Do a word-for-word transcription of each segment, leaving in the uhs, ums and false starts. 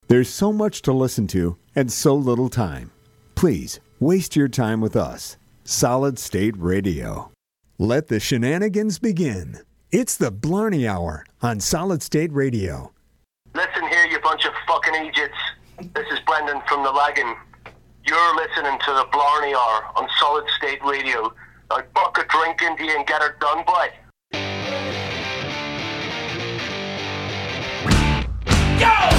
There's so much to listen to and so little time. Please, waste your time with us. Solid State Radio. Let the shenanigans begin. It's the Blarney Hour on Solid State Radio. Listen here, you bunch of fucking idiots. This is Brendan from the Lagan. You're listening to the Blarney Hour on Solid State Radio. Now buck a drink into you and get her done, boy. Go!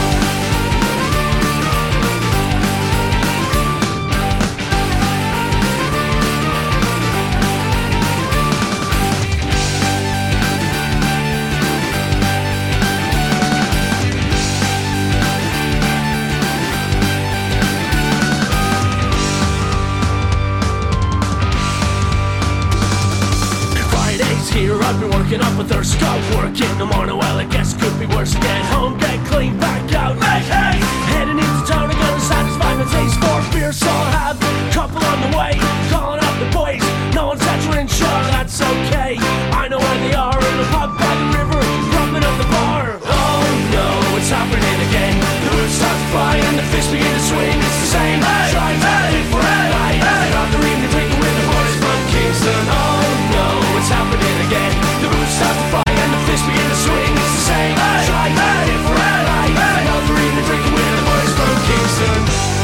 Here I've been working up with her skull work in the morning. Well, I guess it could be worse. Get home, get clean, back out. Hey, hey! Heading into town, I'm gonna satisfy my taste for beer, so I'll have a couple on the way. Calling up the boys, no one's answering, sure, that's okay. I know where they are, in the pub by the river, rubbing up the bar. Oh no, it's happening again. The roof starts to fly and the fish begin to swing. It's the same. Hey, try hey, for a night. Hey, after evening drinking with the boys from Kingston. Oh no, it's happening again. The roof starts to fly and the fish begin to swing. It's the same. Hey, try hey, for a night. Hey, after evening drinking with the boys from Kingston.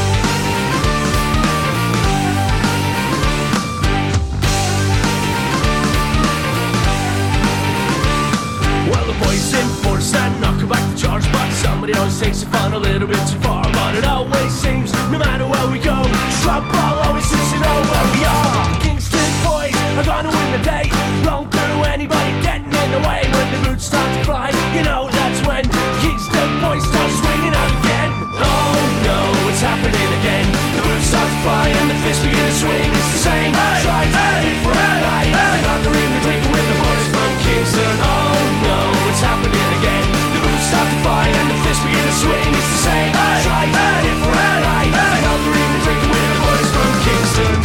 Well, the boys enforce that knock back the charge, but somebody always takes it fun a little bit too far. But it always seems, no matter where we go, trouble always seems to know where we are. Kingston boys are gonna win the day. Won't through anybody getting in the way. When the boots start to fly, you know that's when Kingston boys start swinging out again. Oh no, it's happening again. The boots start to fly and the fish begin to swing. It's the same. Hey, try hey, for a night. Hey, after evening drinking with the boys from Kingston. Oh no, it's happening again. The boots start to fly and the fish begin to swing. It's the same. Hey, try hey, for a night. Hey, after evening drinking with the boys from Kingston.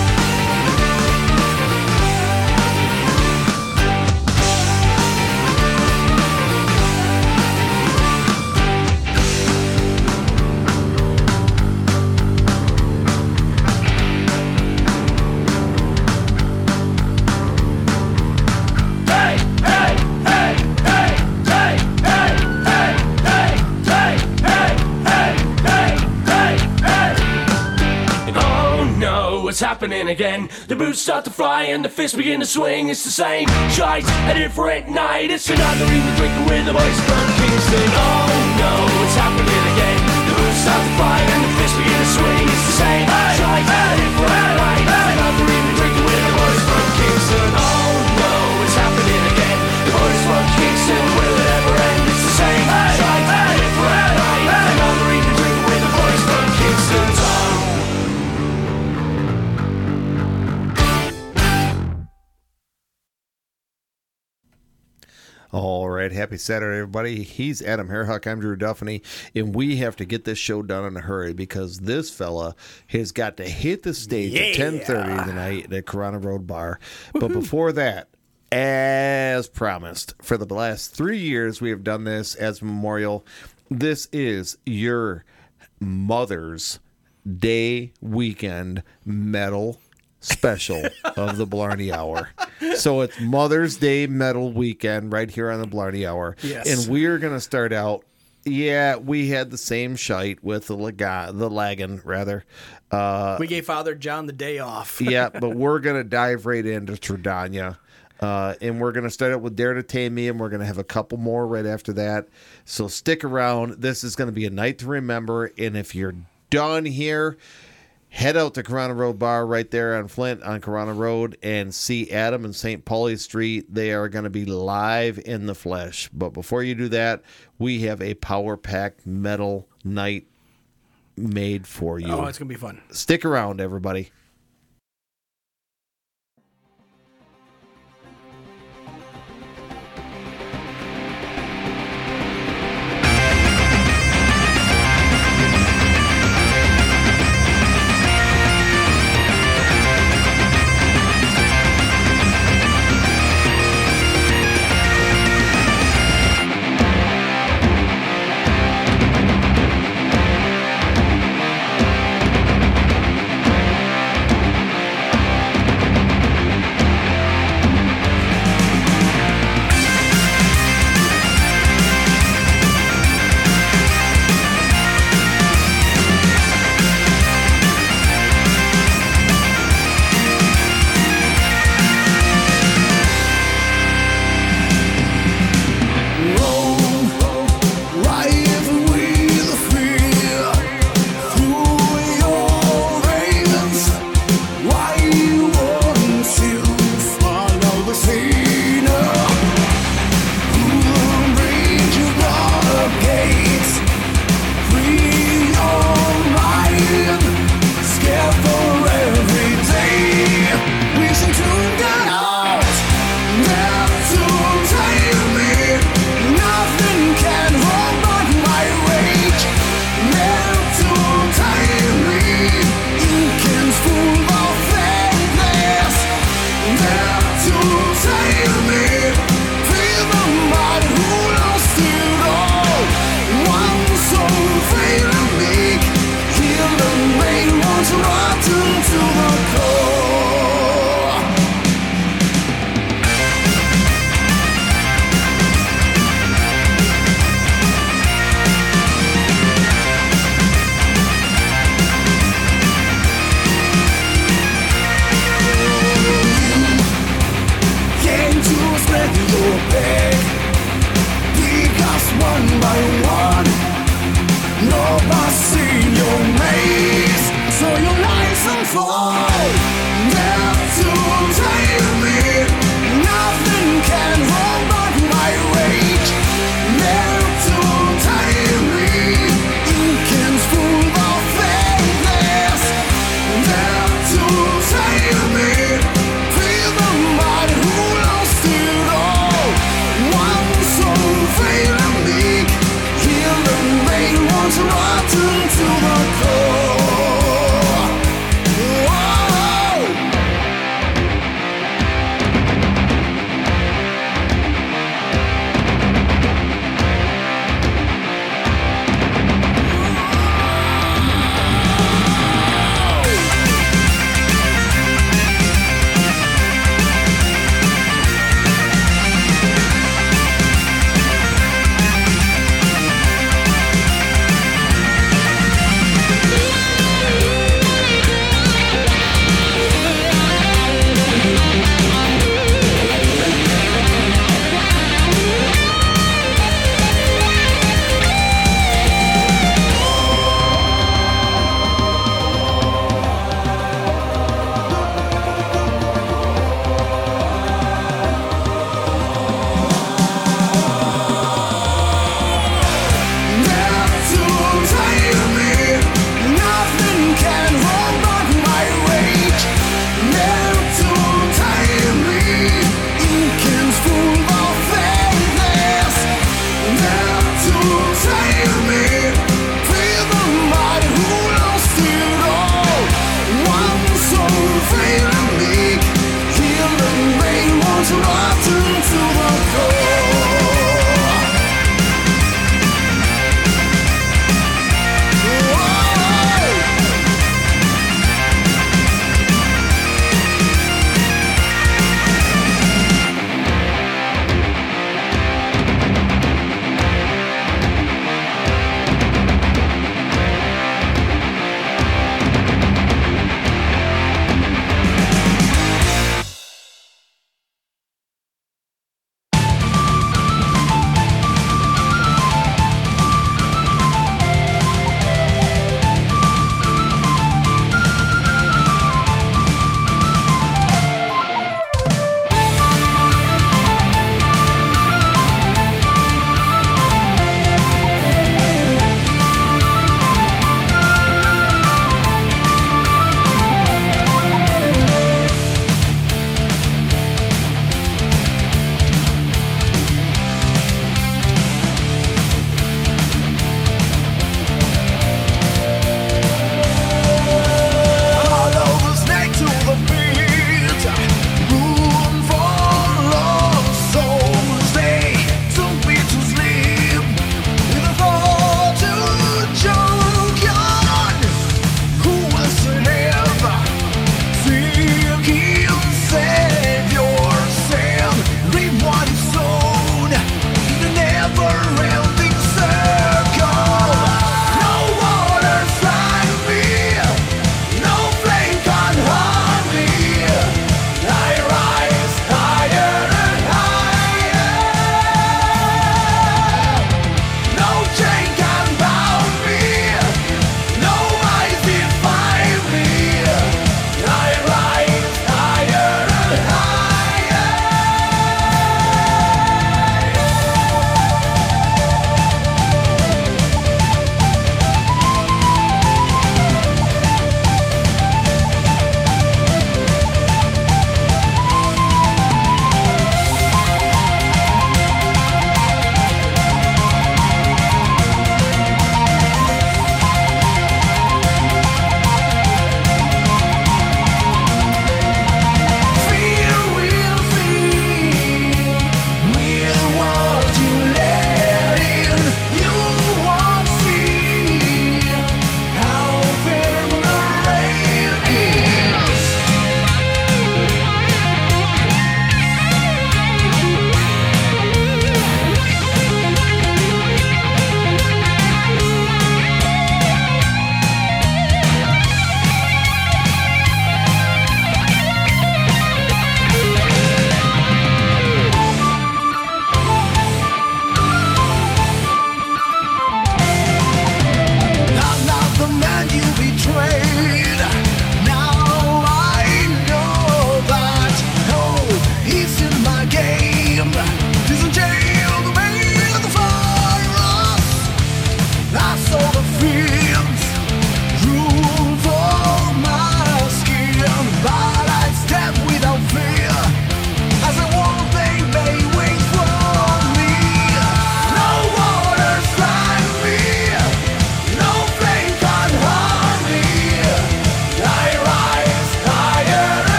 It's happening again. The boots start to fly and the fists begin to swing. It's the same shite, a different night. It's another evening drinking with the boys from Kingston. Oh no, it's happening again. The boots start to fly and the fists begin to swing. It's the same shite, a different night. It's another evening drinking with the boys from Kingston. Oh no, it's happening again. The boys from Kingston, will it ever end? It's the same shite, a different night. It's another evening drinking with the boys from Kingston. All right, happy Saturday, everybody. He's Adam Hairhuck. I'm Drew Duffany, and we have to get this show done in a hurry because this fella has got to hit the stage yeah. at ten thirty tonight at Corona Road Bar. But before that, as promised, for the last three years, we have done this as a memorial. This is your Mother's Day weekend metal special of the Blarney Hour. So it's Mother's Day metal weekend right here on the Blarney Hour. Yes. And we're going to start out, yeah, we had the same shite with the Laga, the Lagan, rather. Uh, we gave Father John the day off. yeah, but we're going to dive right into Tridania. Uh, and we're going to start out with Dare to Tame Me, and we're going to have a couple more right after that. So stick around. This is going to be a night to remember. And if you're done here, head out to Corona Road Bar right there on Flint on Corona Road and see Adam and Saint Pauli Street. They are going to be live in the flesh. But before you do that, we have a power-packed metal night made for you. Oh, it's going to be fun. Stick around, everybody. Rotten to the core. Whoa.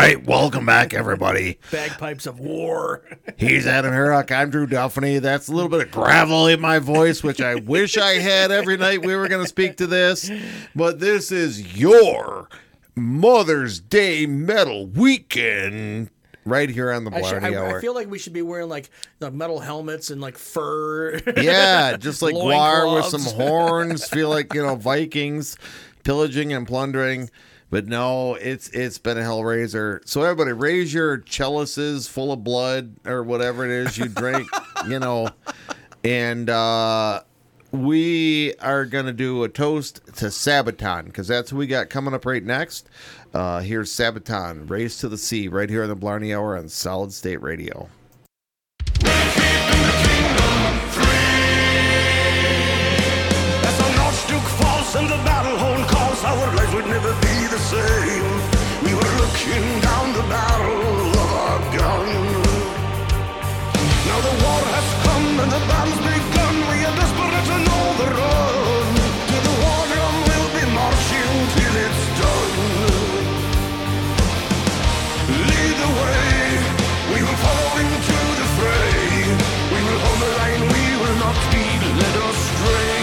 right, welcome back, everybody. Bagpipes of war. He's Adam Herrock. I'm Drew Duffany. That's a little bit of gravel in my voice, which I wish I had every night we were going to speak to this. But this is your Mother's Day Metal Weekend right here on the I, should, Blarney I, Hour. I feel like we should be wearing like the metal helmets and like fur. Yeah, just like Loin Guar with gloves. some horns. Feel like, you know, Vikings pillaging and plundering. But no, it's it's been a hellraiser. So everybody, raise your chalices full of blood or whatever it is you drink, you know. And uh, we are going to do a toast to Sabaton, because that's who we got coming up right next. Uh, here's Sabaton, Race to the Sea, right here on the Blarney Hour on Solid State Radio. As the Archduke falls and the battle horn calls, our lives would never be the same. We were looking down the barrel of our gun. Now the war has come and the battle's begun. We are desperate to know the run. To the war drum we'll be marching till it's done. Lead the way, we will follow into the fray. We will hold the line, we will not be led astray.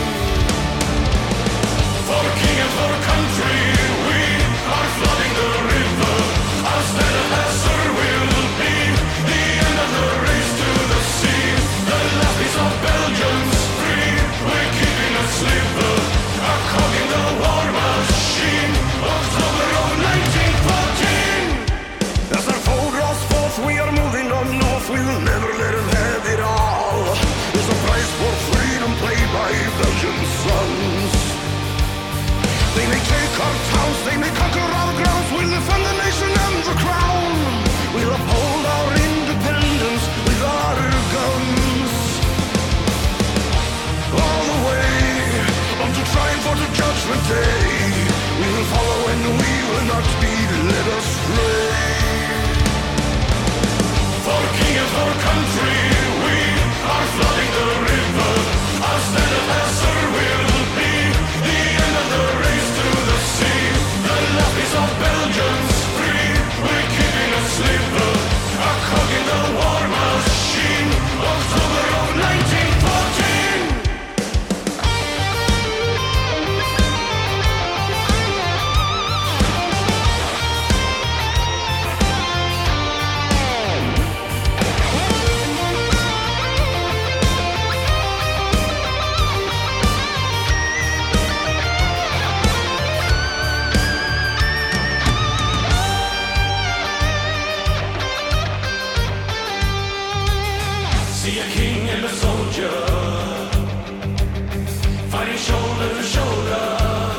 For king and for country, we are flooding the river. Our standard answer will be the end of the race to the sea. The last piece of Belgium's free, we're keeping a sliver. A cog in the war machine, October of nineteen fourteen. As our foe draws forth, we are moving on north. We will never let them have it all. There's a price for freedom paid by Belgium's sons. They may take our towns, they may conquer our grounds. We'll defend the nation and the crown. We'll uphold our independence with our guns. All the way up to triumph for the judgment day. We will follow and we will not be led astray. For king and for country, we are flooding the river. Our standard answer will be the end of the race to the sea. The last piece of Belgium's free, we're keeping a sliver. A cog in the war machine, October of nineteen fourteen. See a king and a soldier fighting shoulder to shoulder.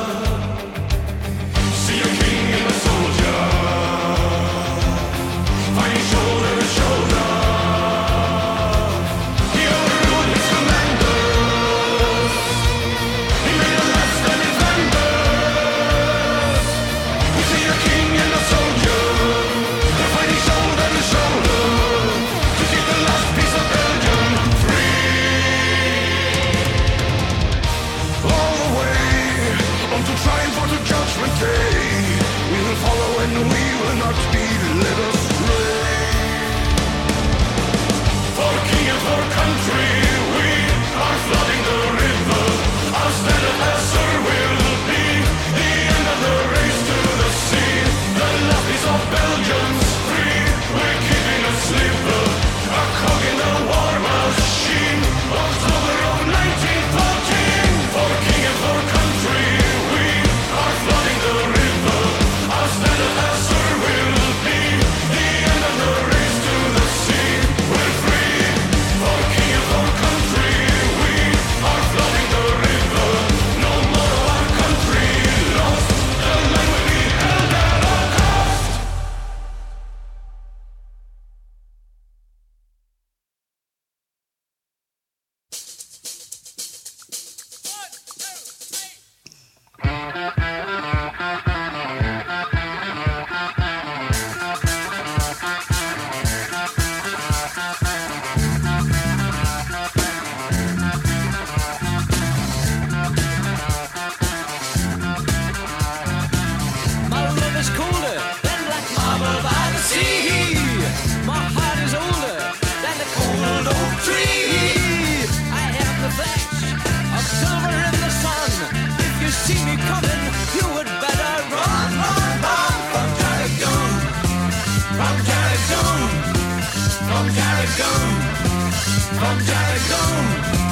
See a king and a soldier fighting shoulder to shoulder. He overruled his commanders. He made a last stand defenders. We see a king and a soldier fighting shoulder to shoulder to keep the last piece of Belgium free. from Jarrahdome.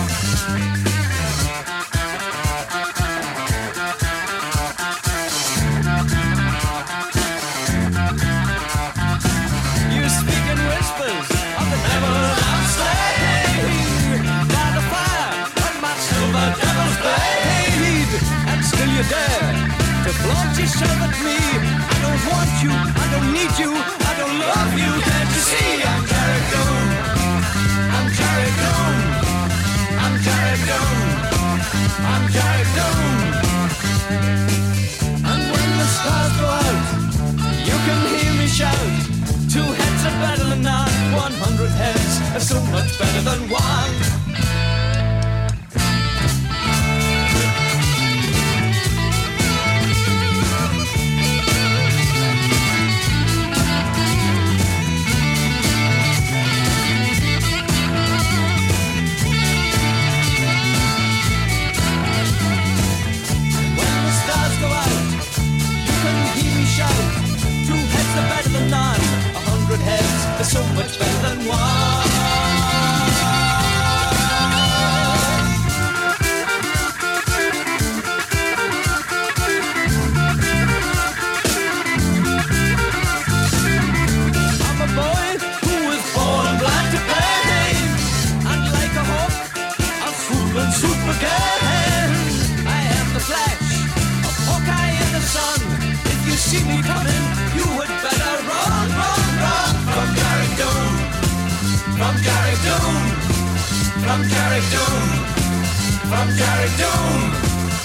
You speak in whispers of the devil I'm slaying by the fire of my silver devil's blade, and still you dare to flaunt yourself at me. I don't want you, I don't need you, I don't love you. Can't you see I'm Jarrahdome? I'm Jarrahdome. I'm Jarrahdome. I'm Jarrahdome. And when the stars go out, you can hear me shout. Two heads are better than none. One hundred heads are so much better than one. Heads are so much better than one. I'm a boy who was born blind to pain, and like a hawk, I'll swoop and swoop again. I am the flash of Hawkeye in the sun. If you see me coming, you would better run, run, run. From Jarrahdome, from Jarrahdome, from Jarrahdome, from Jarrahdome.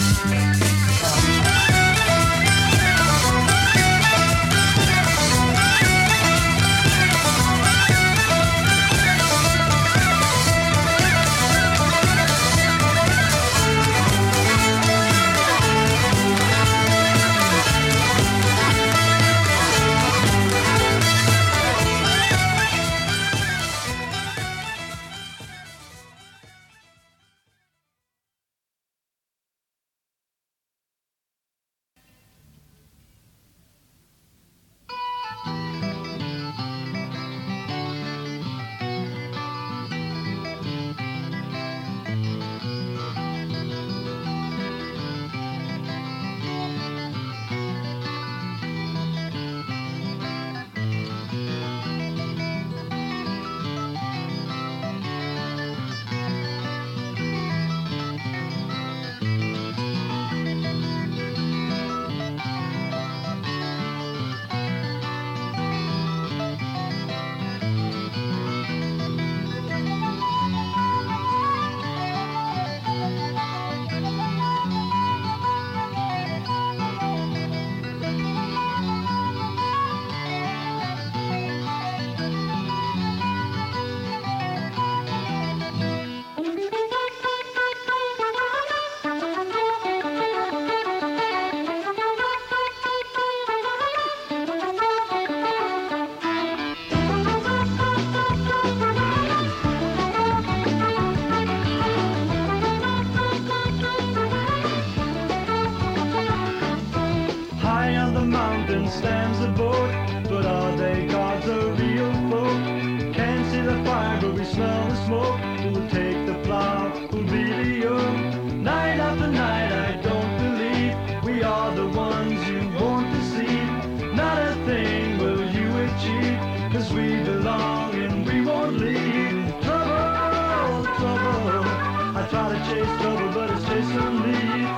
Stands a boat, but are they gods or real folk? Can't see the fire, but we smell the smoke. Who'll take the plow? Who'll be the young? Night after night, I don't believe we are the ones you won't deceive. Not a thing will you achieve, 'cause we belong and we won't leave. Trouble, trouble, I try to chase trouble, but it's chasing me.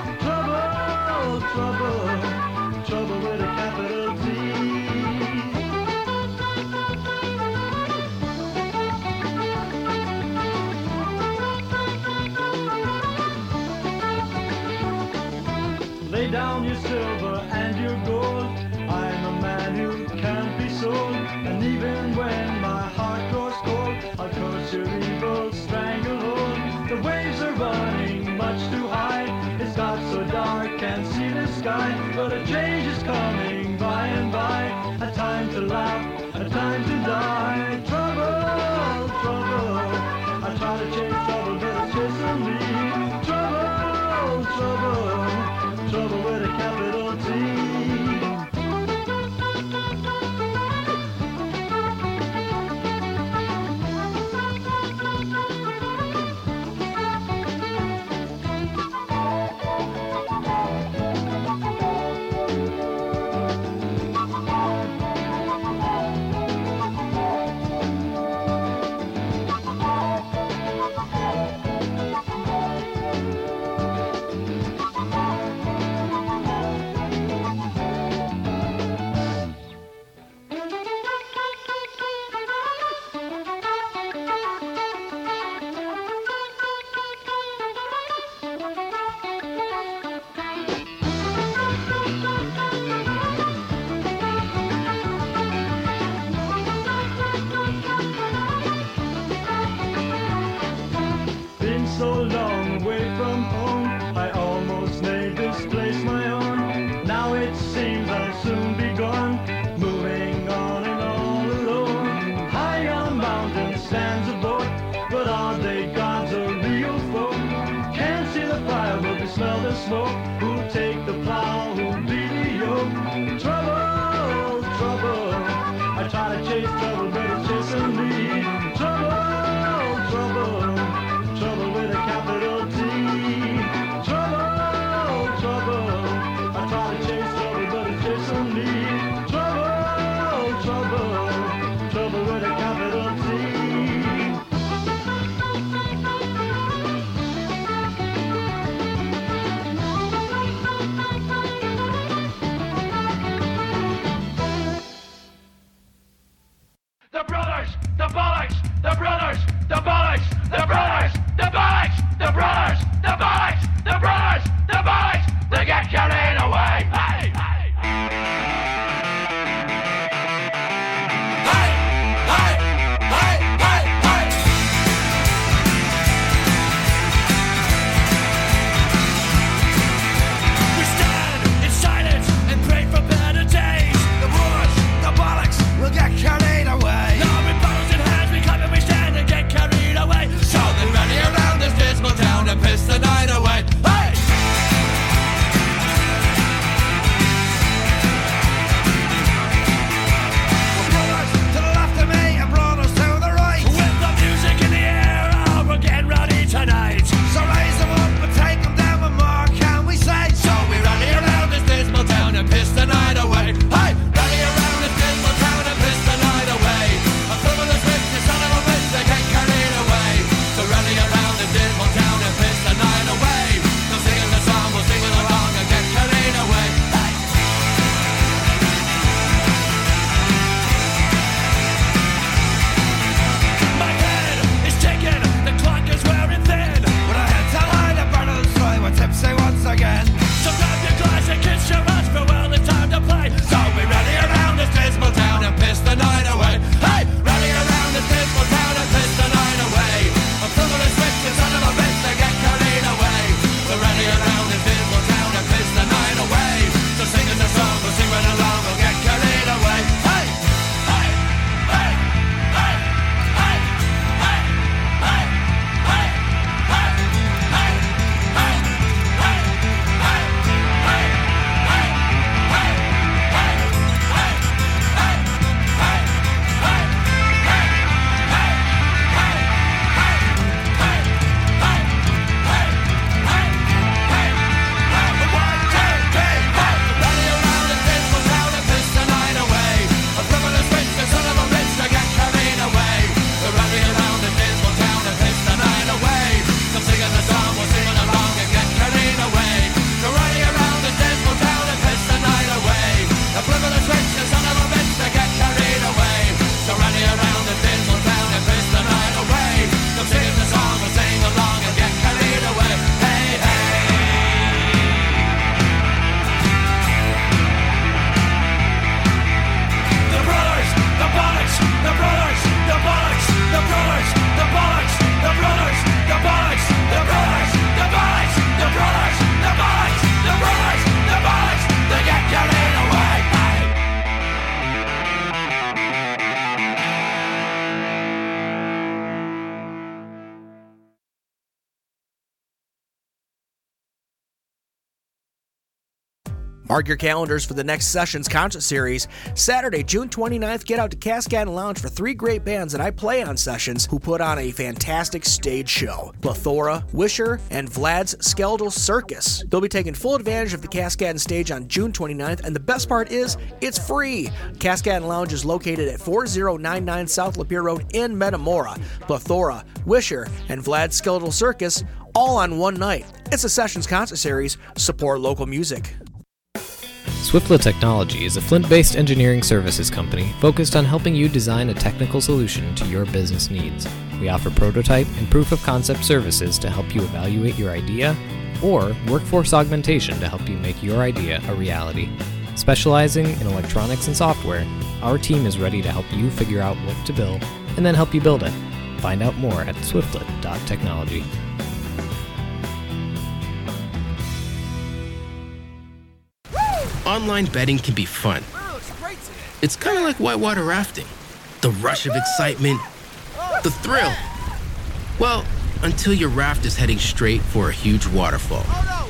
Trouble, trouble, trouble with a capital T. Lay down your silver and your gold. I'm a man who can't be sold. And even when my heart grows cold, I'll curse your evil stranglehold. The waves are running much too high. It's got so dark, can't see the sky. But a change is coming by and by. A time to laugh, a time to die. Trouble, trouble, I try to chase trouble, but it's chasing me. Trouble, trouble, trouble with a capital T. so long away from home, I almost made this place my own. Now it seems I'll soon be gone, moving on and all alone. High on mountain stands a boat, but are they gods or real folk? Can't see the fire, but we smell the smoke. Who'll take the plow, who'll be the yoke? Trouble, trouble, I try to chase trouble, but it's chasing me. Trouble, trouble, trouble with a capital T. Trouble, trouble, I try to chase trouble, but it's chasing me. Trouble, trouble, trouble with a capital T. The brothers, the bollocks, the brothers, the bollocks, the brothers, the bollocks, the brothers, the bollocks, the brothers, the bollocks, they get carried away. Hey, hey, hey, hey, hey, hey. We stand in silence and pray for better days. The brothers, the bollocks, will get carried away. No rebuttals in hands, we come and we stand and get carried away. So they rally around this dismal town and piss the night away. Hey! Brothers to the left of me and brothers to the right. With the music in the air, oh, we're getting ready tonight. So raise them up and take them down, what more can we say? So we rally around this dismal town and piss the night away. Hey! Rally around this dismal town and piss the night away. A thumb of the switch, the son of a bitch, they get carried away. So rally around this dismal town and piss the night away. So singing the song, we'll sing it along and get carried away. Hey! My head is ticking, the clock is wearing thin. When I head to hide, I burn and destroy, we're tipsy once again. So grab your glass and kiss your ass, farewell, it's time to play. So we rally around this dismal town and piss the night away. Hey! Rally around this dismal town and piss the night away. A thumb of the switch, the son of a bitch, they get carried away. So rally around this dismal town and piss the night away. So singing the song, we'll sing right along, we'll get carried away. Hey! Hey! Hey! Hey! Hey! Hey! Hey! Hey! Hey! Hey! Hey! Hey! Hey! Hey! Hey! Hey! Mark your calendars for the next Sessions concert series. Saturday, June twenty-ninth, get out to Cascade Lounge for three great bands that I play on Sessions who put on a fantastic stage show. Plethora, Wisher, and Vlad's Skeletal Circus. They'll be taking full advantage of the Cascade stage on June twenty-ninth, and the best part is, it's free. Cascade Lounge is located at four oh nine nine South Lapeer Road in Metamora. Plethora, Wisher, and Vlad's Skeletal Circus, all on one night. It's a Sessions concert series. Support local music. Swiftlet Technology is a Flint-based engineering services company focused on helping you design a technical solution to your business needs. We offer prototype and proof of concept services to help you evaluate your idea, or workforce augmentation to help you make your idea a reality. Specializing in electronics and software, our team is ready to help you figure out what to build and then help you build it. Find out more at swiftlet dot technology. online betting can be fun. It's kind of like whitewater rafting. The rush of excitement, the thrill. Well, until your raft is heading straight for a huge waterfall.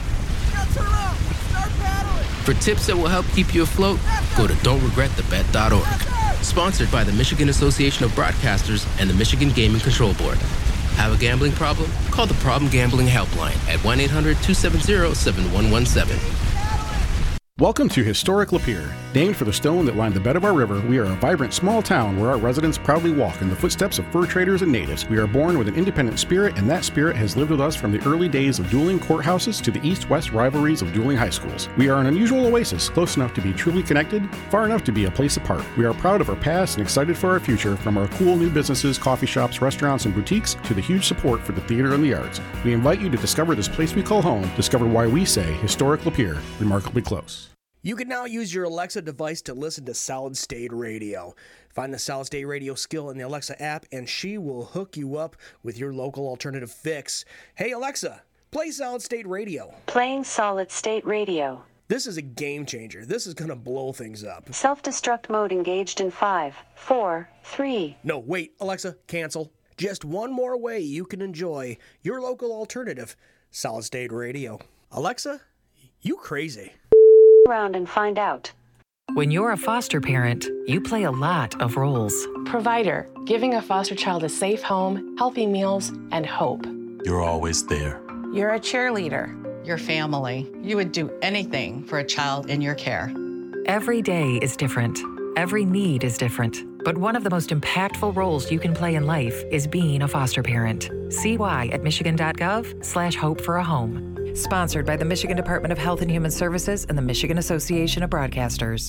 For tips that will help keep you afloat, go to don't regret the bet dot org. Sponsored by the Michigan Association of Broadcasters and the Michigan Gaming Control Board. Have a gambling problem? Call the Problem Gambling Helpline at one eight hundred two seven zero seven one one seven. Welcome to Historic Lapeer. Named for the stone that lined the bed of our river, we are a vibrant small town where our residents proudly walk in the footsteps of fur traders and natives. We are born with an independent spirit, and that spirit has lived with us from the early days of dueling courthouses to the east-west rivalries of dueling high schools. We are an unusual oasis, close enough to be truly connected, far enough to be a place apart. We are proud of our past and excited for our future, from our cool new businesses, coffee shops, restaurants, and boutiques to the huge support for the theater and the arts. We invite you to discover this place we call home, discover why we say Historic Lapeer, remarkably close. You can now use your Alexa device to listen to Solid State Radio. Find the Solid State Radio skill in the Alexa app, and she will hook you up with your local alternative fix. Hey, Alexa, play Solid State Radio. Playing Solid State Radio. This is a game changer. This is going to blow things up. Self-destruct mode engaged in five, four, three. No, wait, Alexa, cancel. Just one more way you can enjoy your local alternative, Solid State Radio. Alexa, you crazy. Around and find out. When you're a foster parent, you play a lot of roles. Provider, giving a foster child a safe home, healthy meals, and hope. You're always there. You're a cheerleader. Your family. You would do anything for a child in your care. Every day is different. Every need is different. But one of the most impactful roles you can play in life is being a foster parent. See why at michigan.gov slash hope for a home. Sponsored by the Michigan Department of Health and Human Services and the Michigan Association of Broadcasters.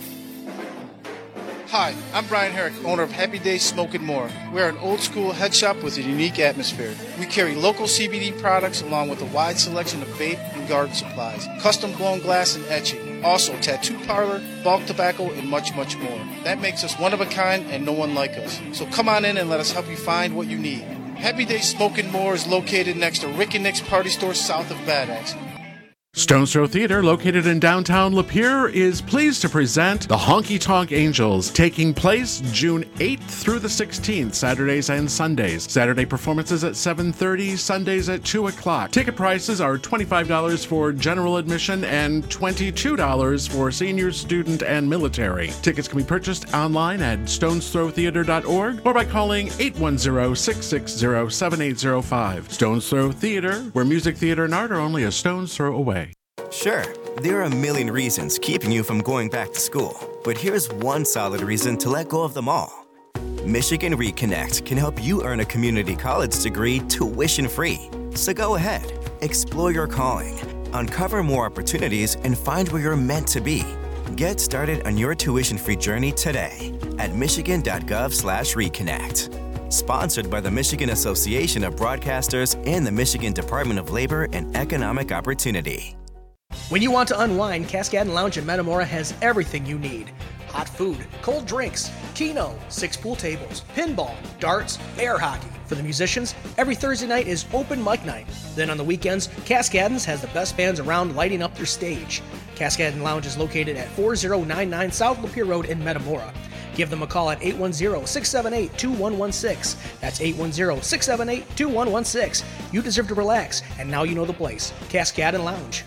Hi, I'm Brian Herrick, owner of Happy Days Smoke and More. We're an old school head shop with a unique atmosphere. We carry local C B D products along with a wide selection of vape and garden supplies, custom blown glass and etching, also tattoo parlor, bulk tobacco, and much, much more. That makes us one of a kind and no one like us. So come on in and let us help you find what you need. Happy Days Smoke and More is located next to Rick and Nick's Party Store south of Bad Axe. Stone's Throw Theater, located in downtown Lapeer, is pleased to present the Honky Tonk Angels, taking place June eighth through the sixteenth, Saturdays and Sundays. Saturday performances at seven thirty, Sundays at two o'clock. Ticket prices are twenty-five dollars for general admission and twenty-two dollars for senior, student, and military. Tickets can be purchased online at stones throw theater dot org or by calling eight one zero, six six zero, seven eight zero five. Stone's Throw Theater, where music, theater, and art are only a stone's throw away. Sure, there are a million reasons keeping you from going back to school, but here's one solid reason to let go of them all. Michigan Reconnect can help you earn a community college degree tuition-free. So go ahead, explore your calling, uncover more opportunities, and find where you're meant to be. Get started on your tuition-free journey today at michigan.gov slash reconnect. Sponsored by the Michigan Association of Broadcasters and the Michigan Department of Labor and Economic Opportunity. When you want to unwind, Cascade Lounge in Metamora has everything you need. Hot food, cold drinks, keno, six pool tables, pinball, darts, air hockey. For the musicians, every Thursday night is open mic night. Then on the weekends, Cascadens has the best bands around lighting up their stage. Cascade Lounge is located at four oh nine nine South Lapeer Road in Metamora. Give them a call at eight one zero, six seven eight, two one one six. That's eight one zero, six seven eight, two one one six. You deserve to relax, and now you know the place. Cascade Lounge.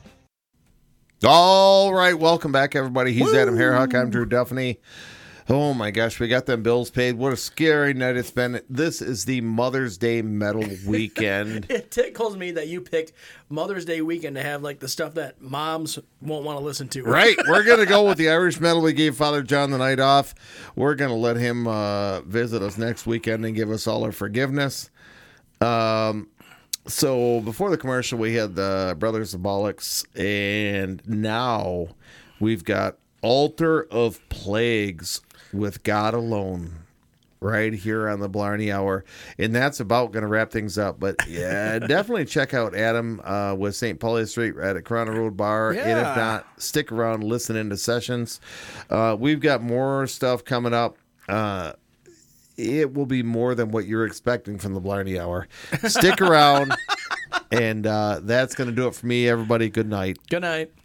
All right, welcome back, everybody. He's Woo! Adam Hairhuck. I'm Drew Duffney. Oh, my gosh, we got them bills paid. What a scary night it's been. This is the Mother's Day metal weekend. It tickles me that you picked Mother's Day weekend to have, like, the stuff that moms won't want to listen to. Right. We're going to go with the Irish metal. We gave Father John the night off. We're going to let him uh, visit us next weekend and give us all our forgiveness. Um... So before the commercial, we had the Brothers of Bollocks, and now we've got Altar of Plagues with God Alone right here on the Blarney Hour, and that's about going to wrap things up. But yeah, definitely check out Adam uh, with Saint Pauli Street right at Corona Road Bar, yeah. And if not, stick around, listen into sessions. Uh, we've got more stuff coming up. Uh, It will be more than what you're expecting from the Blarney Hour. Stick around, and uh, that's going to do it for me, everybody. Good night. Good night.